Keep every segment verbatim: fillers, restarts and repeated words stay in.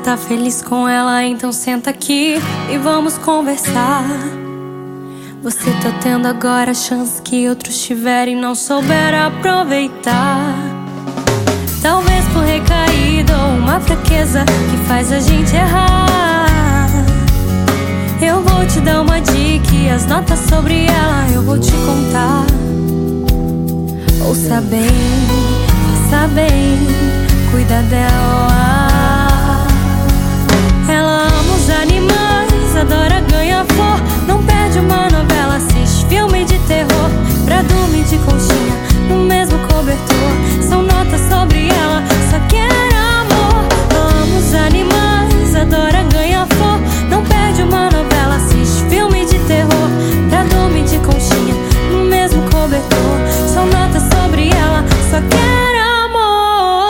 tá feliz com ela, então senta aqui e vamos conversar. Você tá tendo agora a chance que outros tiverem e não souberam aproveitar. Talvez por recaída ou uma fraqueza que faz a gente errar. Eu vou te dar uma dica e as notas sobre ela eu vou te contar. Ouça bem, faça bem, cuida dela. Ela ama os animais, adora ganhar flor, não perde uma novela, assiste filme de terror, pra dormir de conchinha no mesmo cobertor. São notas sobre ela, só quer amor. Ama os animais, adora ganhar flor, não perde uma novela, assiste filme de terror, pra dormir de conchinha no mesmo cobertor. São notas sobre ela, só quer amor.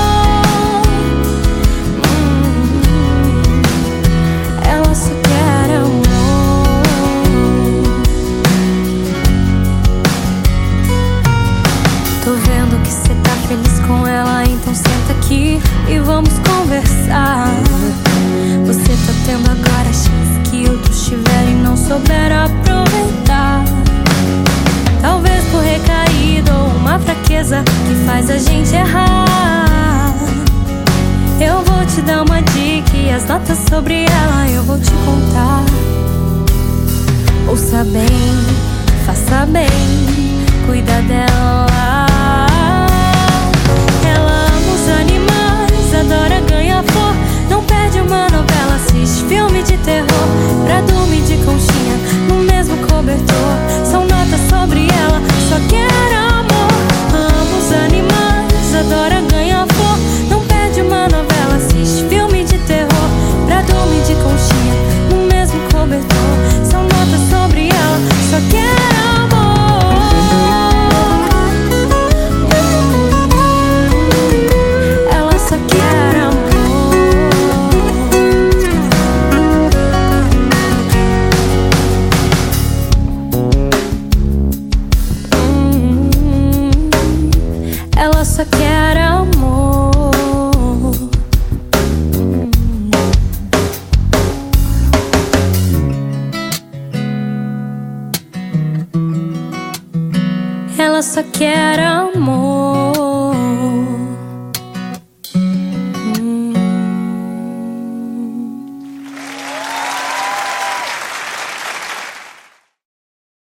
hum, Ela só quer amor. Tô vendo que cê tá feliz com ela, então senta aqui e vamos conversar. Você tá tendo agora a chance que outros tiverem e não souberam aproveitar. Talvez por recaída ou uma fraqueza que faz a gente errar. Eu vou te dar uma dica e as notas sobre ela eu vou te contar. Ouça bem, faça bem, cuida dela. Ela ama os animais, adora ganhar flor, não perde uma novela, assiste filme de terror, pra dormir de conchinha no mesmo cobertor. São notas sobre ela, só quer amor. Ama os animais, adora ganhar flor, não perde uma novela, assiste filme de terror, pra dormir de conchinha no mesmo cobertor. São notas sobre ela, só quer amor. Ela só quer amor. Ela só quer amor. Ela só quer amor.